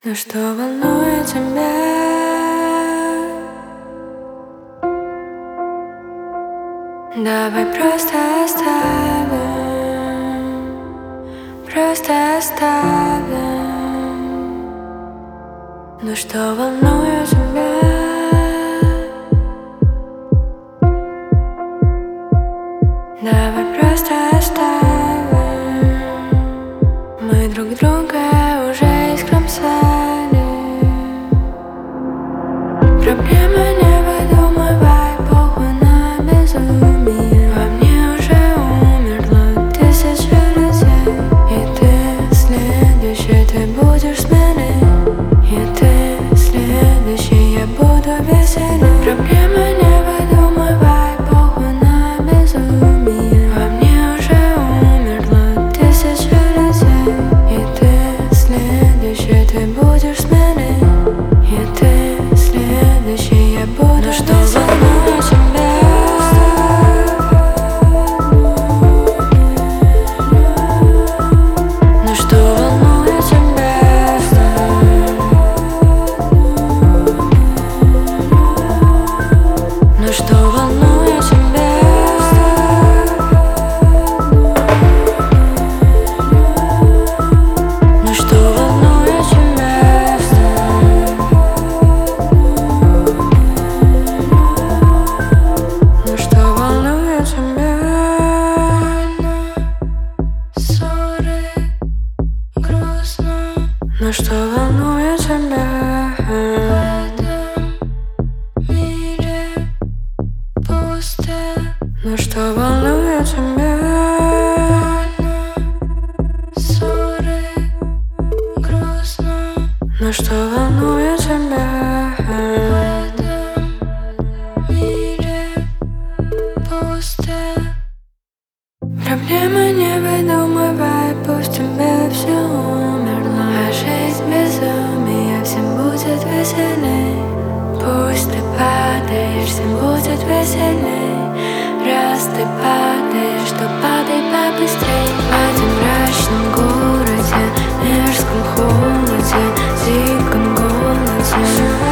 Но что волнует тебя? Давай просто оставим. Но что волнует тебя? Давай просто оставим. Мы друг друга уже искромсали. Проблема не выдумывай, похуй на безумие. Во мне уже умерло 1000 людей. И ты следующий, ты будешь смелей. И ты следующий, я буду веселей. Проблема не выдумывай, похуй на безумие. Во мне уже умерло 1000 людей. И ты следующий, ты будешь смелей. И ты следующий, я буду веселей. Ну что волнует тебя? Ну что волнует тебя? Ну что волнует тебя? Ну что волнует тебя? Ссоры, грустно. Ну что волнует тебя? В этом мире пусто. Ну что волнует тебя? Ссоры, грустно. Ну что волнует тебя? В этом мире пусто. Проблемы не выдумывай, пусть тебе все умерло. А жизнь безумие, всем будет веселей. Пусть ты падаешь, всем будет веселей. Раз ты падаешь, то падай побыстрей. В этом мрачном городе, мерзком холоде, диком голоде.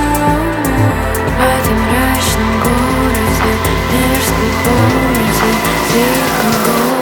В этом мрачном городе, мерзком холоде, диком голоде.